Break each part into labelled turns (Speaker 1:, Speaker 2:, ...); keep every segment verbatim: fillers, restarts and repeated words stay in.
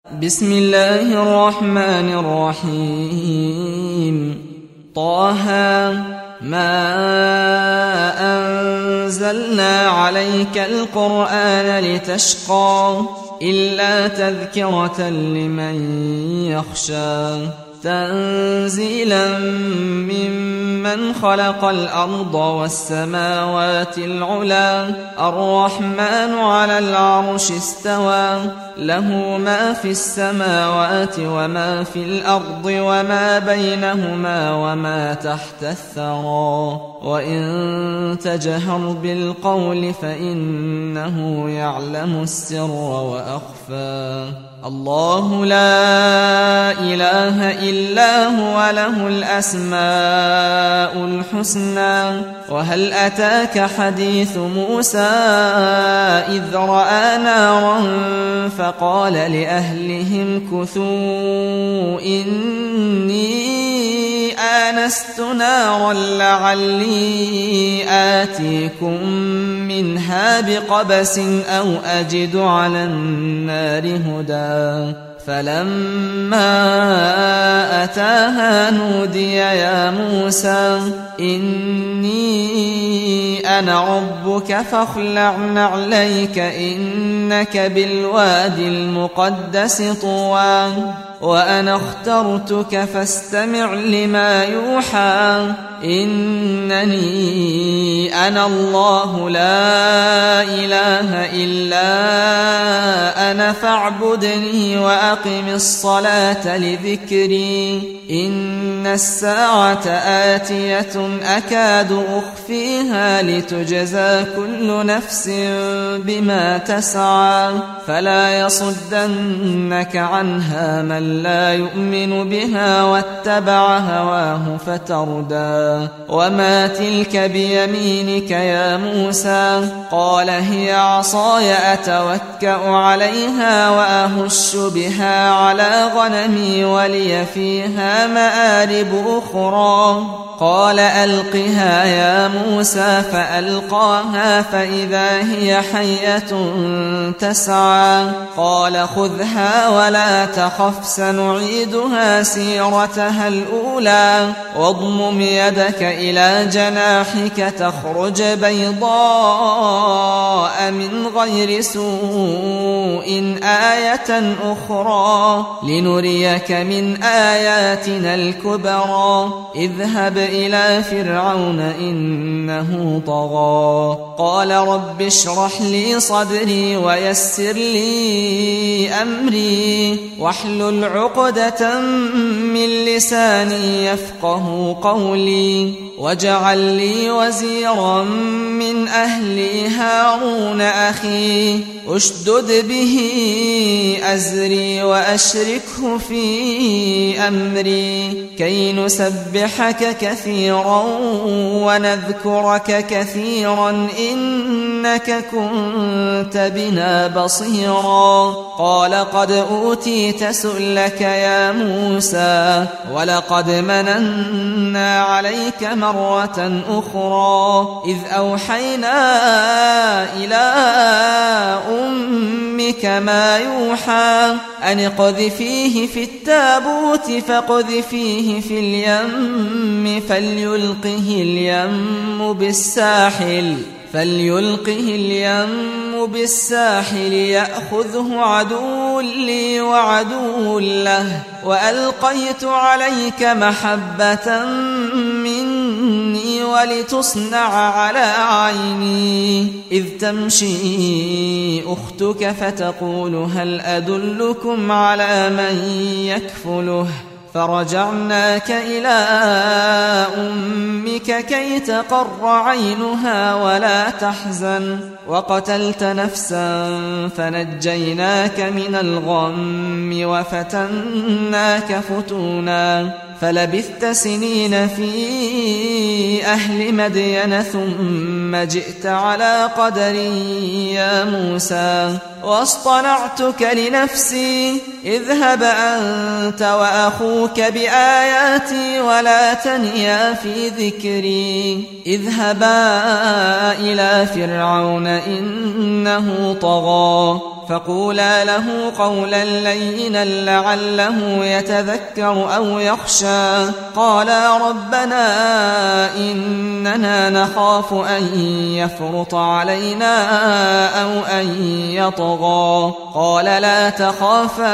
Speaker 1: بسم الله الرحمن الرحيم. طه ما أنزلنا عليك القرآن لتشقى إلا تذكرة لمن يخشى تنزيلا ممن خلق الأرض والسماوات العلى الرحمن على العرش استوى له ما في السماوات وما في الأرض وما بينهما وما تحت الثرى وإن تجهر بالقول فإنه يعلم السر وأخفى الله لا إله إلا هو له الأسماء الحسنى وهل أتاك حديث موسى إذ رأى نارا فقال لأهلهم كثوا إني آنست نارا لعلي آتيكم منها بقبس أو أجد على النار هدى فلما أتاها نودي يا موسى إني أنا ربك فاخلع نعليك إنك بالوادي المقدس طوى وأنا اخترتك فاستمع لما يوحى إنني أنا الله لا إله إلا أنا فاعبدني وأقم الصلاة لذكري إن الساعة آتية أكاد أخفيها لتجزى كل نفس بما تسعى فلا يصدنك عنها من لا يؤمن بها واتبع هواه فتردى وما تلك بيمينك يا موسى قال هي عصاي أتوكأ عليها وأهش بها على غنمي ولي فيها مآرب أخرى قال ألقها يا موسى فألقاها فإذا هي حية تسعى قال خذها ولا تخف سنعيدها سيرتها الأولى واضمم يدك إلى جناحك تخرج بيضاء من غير سوء آية أخرى لنريك من آياتنا الكبرى اذهب إلى فرعون إنه طغى قال رب اشرح لي صدري ويسر لي أمري واحلل عقدة من لساني يفقه قولي واجعل لي وزيرا من أهلي هارون أخي أشدد به أزري وأشركه في أمري كي نسبحك كثيرا ونذكرك كثيرا إنك كنت بنا بصيرا قال قد أوتيت سؤلك يا موسى ولقد مننا عليك مرة أخرى إذ أوحينا إلى أمك ما يوحى أن اقذفيه في التابوت فاقذفيه في اليم فليلقه اليم بالساحل فليلقه اليم بالساحل يأخذه عدو لي وعدو له وألقيت عليك محبة مني ولتصنع على عيني إذ تمشي أختك فتقول هل أدلكم على من يكفله فرجعناك إلى أمك كي تقر عينها ولا تحزن وقتلت نفسا فنجيناك من الغم وفتناك فتونا فلبثت سنين في أهل مدين ثم جئت على قدري يا موسى واصطنعتك لنفسي اذهب أنت وأخوك بآياتي ولا تنيا في ذكري اذهبا إلى فرعون إنه طغى فقولا له قولا لينا لعله يتذكر أو يخشى قالا ربنا إننا نخاف أن يفرط علينا أو أن يطغى قال لا تخافا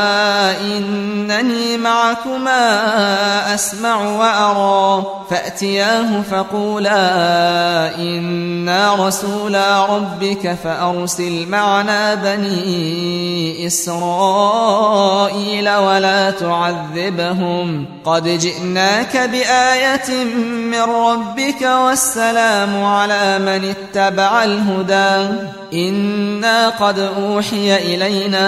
Speaker 1: إنني معكما أسمع وأرى فأتياه فقولا إنا رسولا ربك فأرسل معنا بني إسرائيل ولا تعذبهم قد جئناك بآية من ربك والسلام على من اتبع الهدى إنا قد أوحي إلينا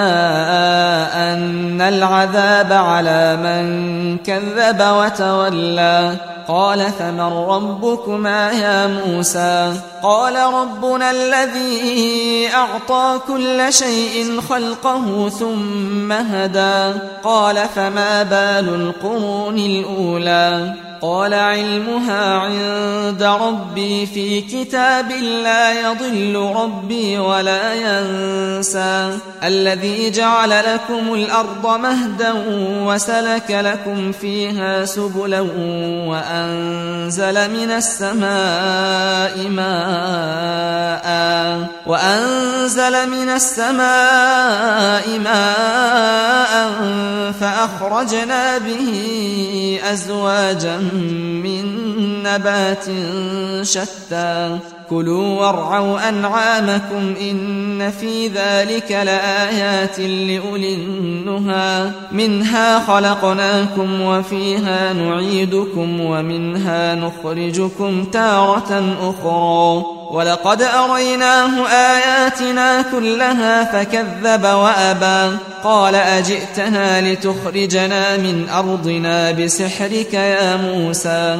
Speaker 1: أن العذاب على من كذب وتولى قال فمن ربكما يا موسى قال ربنا الذي أعطى كل شيء خلقه ثم هدى قال فما بال القرون الأولى قال علمها عند ربي في كتاب لا يضل ربي ولا ينسى الذي جعل لكم الأرض مهدا وسلك لكم فيها سبلا وأنزل من السماء ماء وأنزل من السماء ماء فأخرجنا به أزواجا من نبات شتى كلوا وارعوا أنعامكم إن في ذلك لآيات لأولي النهى منها خلقناكم وفيها نعيدكم ومنها نخرجكم تارة أخرى ولقد أريناه آياتنا كلها فكذب وأبى قال أجئتنا لتخرجنا من أرضنا بسحرك يا موسى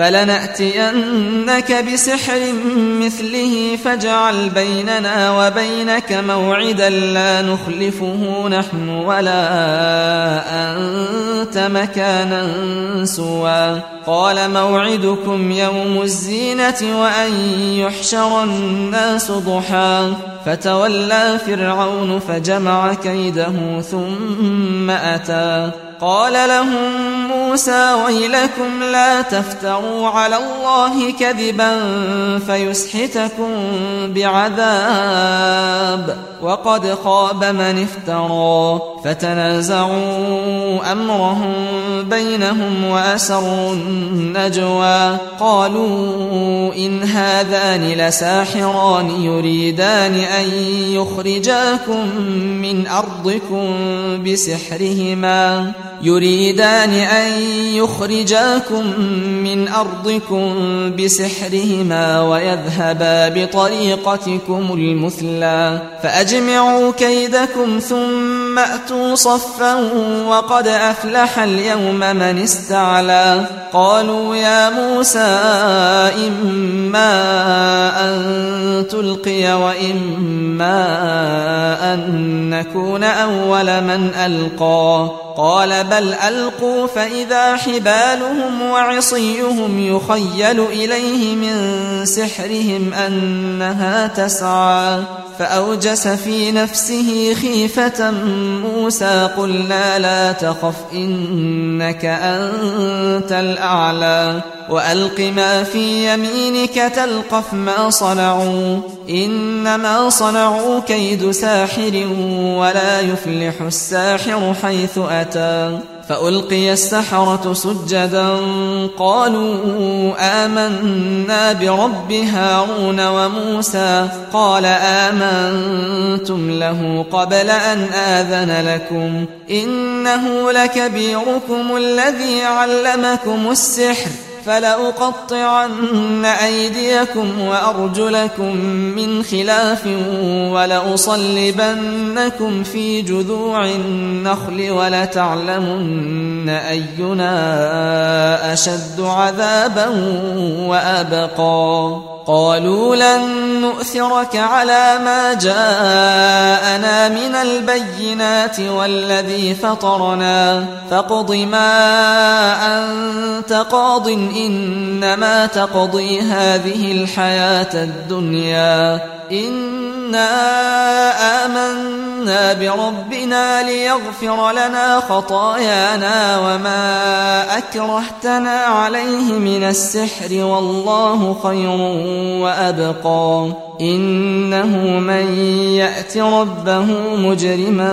Speaker 1: فلنأتينك بسحر مثله فاجعل بيننا وبينك موعدا لا نخلفه نحن ولا أنت مكانا سوى قال موعدكم يوم الزينة وأن يحشر الناس ضحى فتولى فرعون فجمع كيده ثم أتى قال لهم موسى ويلكم لا تفتروا على الله كذبا فيسحتكم بعذاب وقد خاب من افترى فتنازعوا أمرهم بينهم وأسروا النجوى قالوا إن هذان لساحران يريدان أن يخرجاكم من أرضكم بسحرهما يريدان أن يخرجاكم من أرضكم بسحرهما ويذهبا بطريقتكم المثلى فأجمعوا كيدكم ثم أتوا صفا وقد أفلح اليوم من استعلى قالوا يا موسى إما أن تلقي وإما أن نكون أول من ألقى قال بل ألقوا فإذا حبالهم وعصيهم يخيل إليه من سحرهم أنها تسعى فأوجس في نفسه خيفة موسى قلنا لا تخف إنك أنت الأعلى وألق ما في يمينك تلقف ما صنعوا إنما صنعوا كيد ساحر ولا يفلح الساحر حيث أتى فألقي السحرة سجدا قالوا آمنا برب هارون وموسى قال آمنتم له قبل أن آذن لكم إنه لكبيركم الذي علمكم السحر فلأقطعن أيديكم وأرجلكم من خلاف ولأصلبنكم في جذوع النخل ولتعلمن أينا أشد عذابا وأبقى قالوا لن نؤثرك على ما جاءنا من البينات والذي فطرنا فاقض ما أنت قاض إنما تقضي هذه الحياة الدنيا إن إنا آمنا بربنا ليغفر لنا خطايانا وما أكرهتنا عليه من السحر والله خير وأبقى إنه من يأت ربه مجرما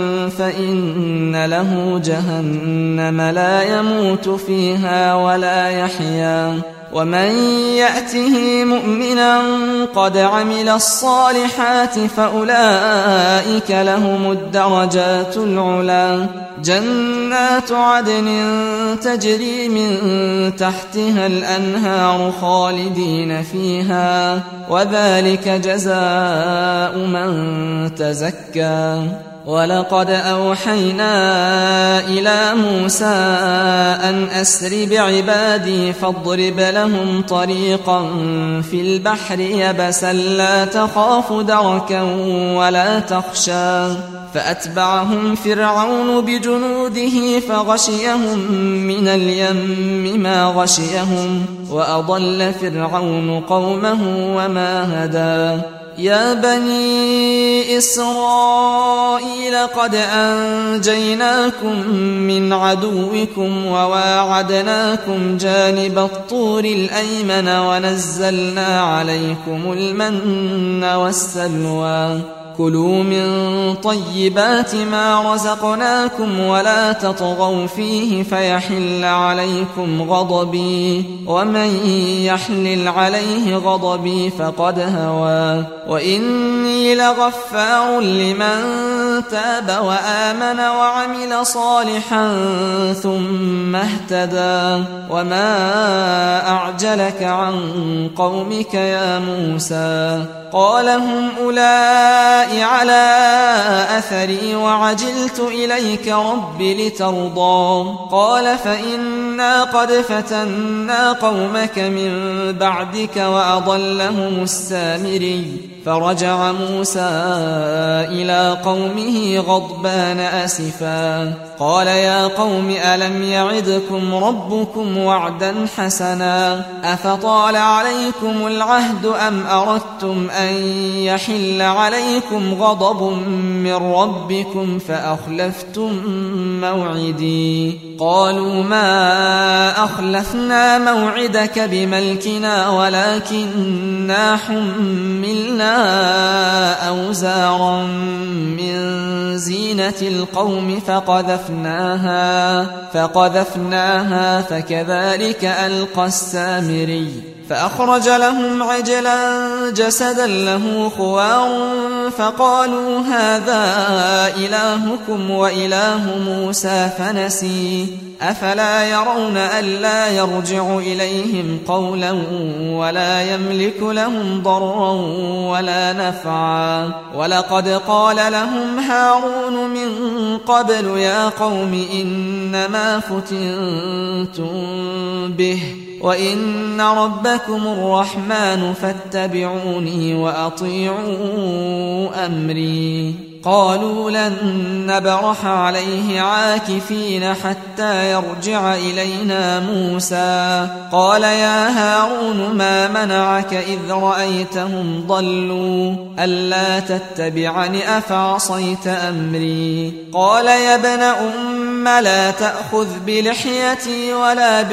Speaker 1: فإن له جهنم لا يموت فيها ولا يحيا ومن يأته مؤمنا قد عمل الصالحات فأولئك لهم الدرجات العلا جنات عدن تجري من تحتها الأنهار خالدين فيها وذلك جزاء من تزكى ولقد أوحينا إلى موسى أن أسر بعبادي فاضرب لهم طريقا في البحر يبسا لا تخاف دركا ولا تخشى فأتبعهم فرعون بجنوده فغشيهم من اليم ما غشيهم وأضل فرعون قومه وما هدى يا بني إسرائيل قد أنجيناكم من عدوكم وواعدناكم جانب الطور الأيمن ونزلنا عليكم المن والسلوى كلوا من طيبات ما رزقناكم ولا تطغوا فيه فيحل عليكم غضبي ومن يحلل عليه غضبي فقد هوى وإني لغفار لمن تاب وآمن وعمل صالحا ثم اهتدى وما أعجلك عن قومك يا موسى قال هم أولئك على أثري وعجلت إليك رب لترضى قال فإنا قد فتنا قومك من بعدك وأضلهم السامري فرجع موسى إلى قومه غضبان أسفا قال يا قوم ألم يعدكم ربكم وعدا حسنا أفطال عليكم العهد أم أردتم أن يحل عليكم غضب من ربكم فأخلفتم موعدي قالوا ما أخلفنا موعدك بملكنا ولكننا حملنا أوزارا من زينة القوم فقذفناها فقذفناها فكذلك ألقى السامري فأخرج لهم عجلا جسدا له خوار فقالوا هذا إلهكم وإله موسى فنسي أفلا يرون ألا يرجع إليهم قولا ولا يملك لهم ضرا ولا نفعا ولقد قال لهم هارون من قبل يا قوم إنما فتنتم به وإن ربكم الرحمن فاتبعوني وأطيعوا أمري قالوا لن نبرح عليه عاكفين حتى يرجع إلينا موسى قال يا هارون ما منعك إذ رأيتهم ضلوا ألا تتبعني أفعصيت أمري قال يا ابن أم لا تأخذ بلحيتي ولا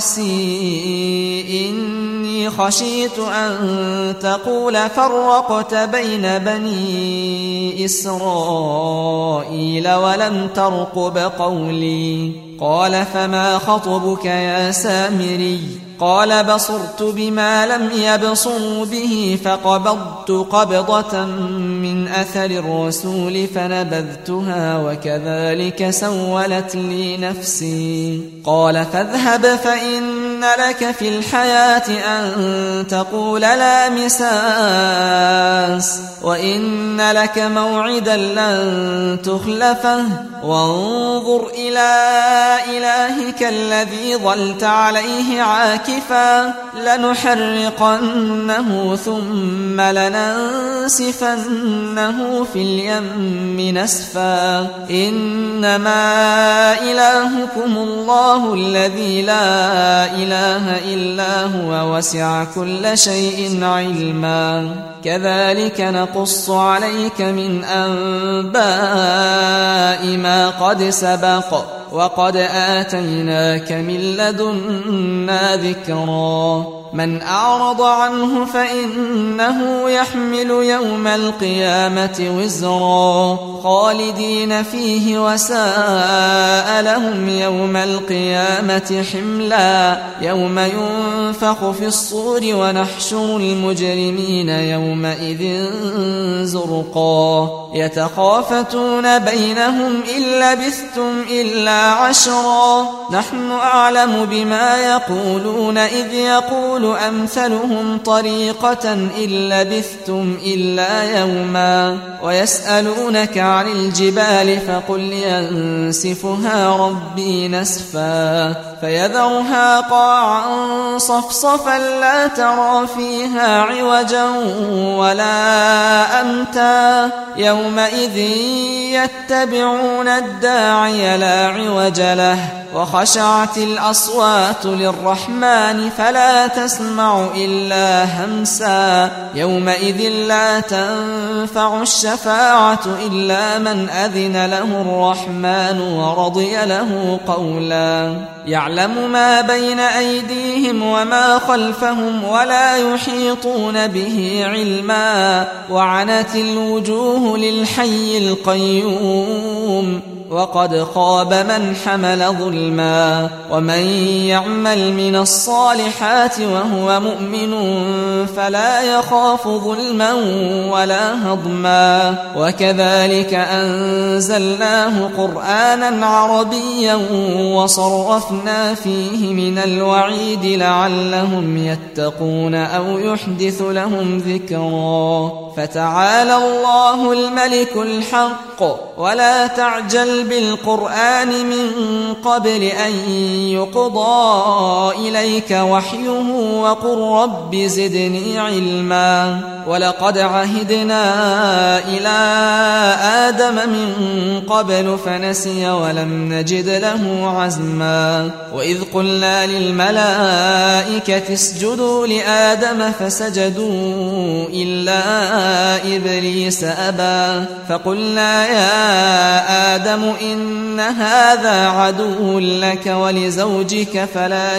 Speaker 1: برأسي إني خشيت أن تقول فرقت بين بني إسرائيل إسرائيل ولم ترقب قولي قال فما خطبك يا سامري قال بصرت بما لم يبصروا به فقبضت قبضة من أثر الرسول فنبذتها وكذلك سولت لي نفسي قال فاذهب فإن لك في الحياة أن تقول لا مساس وإن لك موعدا لن تخلفه وانظر إلى إلهك الذي ظلت عليه عاكفا لنحرقنه ثم لننسفنه في اليم نسفا إنما إلهكم الله الذي لا إله إلا هو وسع كل شيء علما كذلك نقول نقص عليك من أنباء ما قد سبق وقد آتيناك من لدنا ذكرا من أعرض عنه فإنه يحمل يوم القيامة وزرا خالدين فيه وساء لهم يوم القيامة حملا يوم ينفخ في الصور ونحشر المجرمين يومئذ زرقا يتخافتون بينهم إن لبثتم إلا عشرا نحن أعلم بما يقولون إذ يقول أمثلهم طريقة إن لبثتم إلا يوما ويسألونك عن الجبال فقل ينسفها ربي نسفا فيذرها قاعا صفصفا لا ترى فيها عوجا ولا أمتا يومئذ يتبعون الداعي لا عوج له وخشعت الأصوات للرحمن فلا تسمع إلا همسا يومئذ لا تنفع الشفاعة إلا من أذن له الرحمن ورضي له قولا يعلم ما بين أيديهم وما خلفهم ولا يحيطون به علما وعنت الوجوه للحي القيوم وقد خاب من حمل ظلما ومن يعمل من الصالحات وهو مؤمن فلا يخاف ظلما ولا هضما وكذلك أنزلناه قرآنا عربيا وصرفنا فيه من الوعيد لعلهم يتقون أو يحدث لهم ذكرا فتعالى الله الملك الحق ولا تعجل بالقرآن من قبل أن يقضى إليك وحيه وقل رب زدني علما ولقد عهدنا إلى آدم من قبل فنسي ولم نجد له عزما وإذ قلنا للملائكة اسجدوا لآدم فسجدوا إلا إبليس أبى فقلنا يا آدم إن هذا عدو لك ولزوجك فلا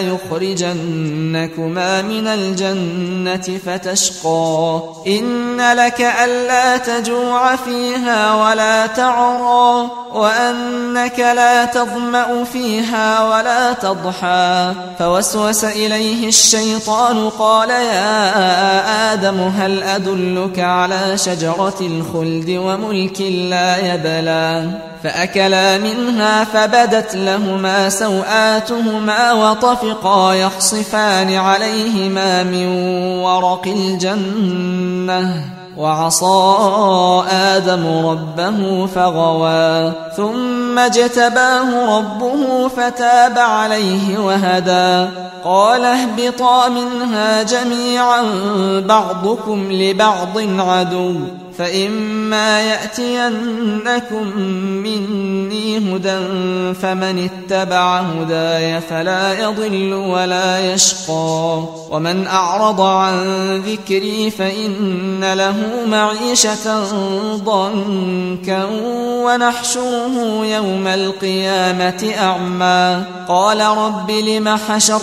Speaker 1: يخرجنكما من الجنة فتشقى إن لك ألا تجوع فيها ولا تعرى وأنك لا تظمأ فيها ولا تضحى فوسوس إليه الشيطان قال يا آدم هل أدلك على شجرة الخلد وملك لا يبلى فأكلا منها فبدت لهما سوآتهما وطفقا يخصفان عليهما من ورق الجنة وعصى آدم ربه فغوى ثم اجتباه ربه فتاب عليه وهدى قال اهبطا منها جميعا بعضكم لبعض عدو فإما يأتينكم مني هدى فمن اتبع هداي فلا يضل ولا يشقى ومن أعرض عن ذكري فإن له معيشة ضنكا ونحشره يوم القيامة أعمى قال رب لم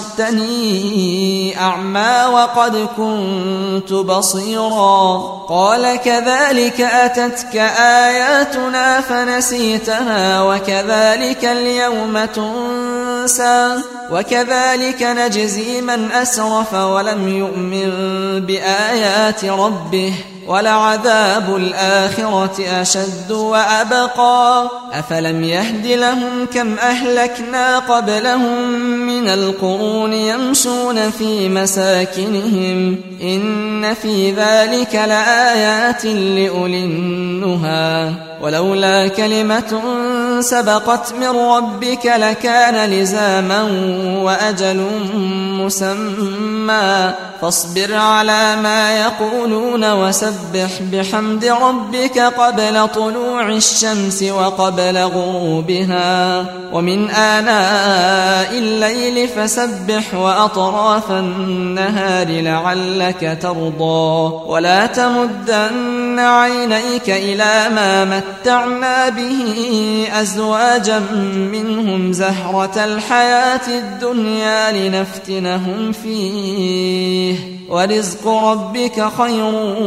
Speaker 1: حشرتني أعمى وقد كنت بصيرا قال كذلك أتتك آياتنا فنسيتها وكذلك اليوم تنسى وكذلك نجزي من أسرف ولم يؤمن بآيات ربه ولعذاب الآخرة أشد وأبقى أفلم يهد لهم كم أهلكنا قبلهم من القرون يمشون في مساكنهم إن في ذلك لآيات لأولي النهى ولولا كلمة سبقت من ربك لكان لزاما وأجل مسمى فاصبر على ما يقولون وسبح بحمد ربك قبل طلوع الشمس وقبل غروبها ومن آناء الليل فسبح وأطراف النهار لعلك ترضى ولا تمدن عينيك إلى ما متعنا به أزواجا منهم زهرة الحياة الدنيا لنفتنهم فيه ورزق ربك خير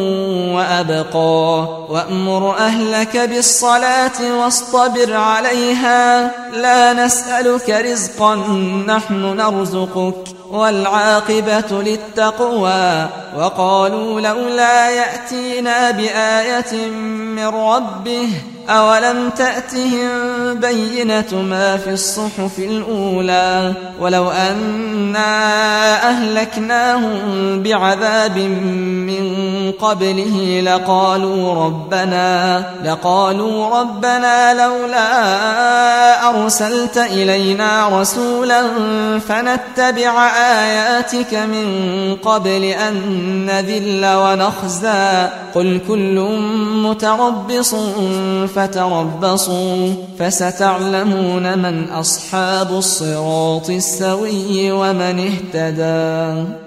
Speaker 1: وأبقى وأمر أهلك بالصلاة واصطبر عليها لا نسألك رزقا نحن نرزقك والعاقبة للتقوى وقالوا لولا يأتينا بآية من ربه أولم تأتهم بينة ما في الصحف الأولى ولو أنا أهلكناهم بعذاب من قبله لقالوا ربنا لقالوا ربنا لولا أرسلت إلينا رسولا فنتبع آياتك من قبل أن نذل ونخزى قل كل متربص فتربصوا فستعلمون من أصحاب الصراط السوي ومن اهتدى.